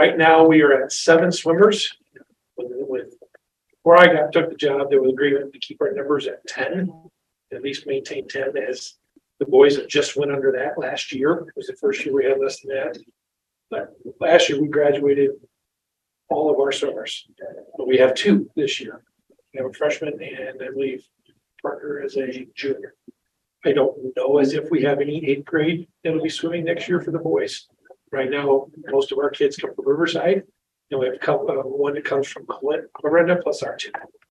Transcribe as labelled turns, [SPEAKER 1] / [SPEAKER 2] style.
[SPEAKER 1] Right now, we are at 7 swimmers. Before I took the job, there was agreement to keep our numbers at 10, at least maintain 10, as the boys have just went under that last year. It was the first year we had less than that. But last year we graduated all of our swimmers, but we have 2 this year. We have a freshman and I believe Parker is a junior. I don't know as if we have any 8th grade that'll be swimming next year for the boys. Right now, most of our kids come from Riverside, and we have one that comes from Clarinda plus our 2.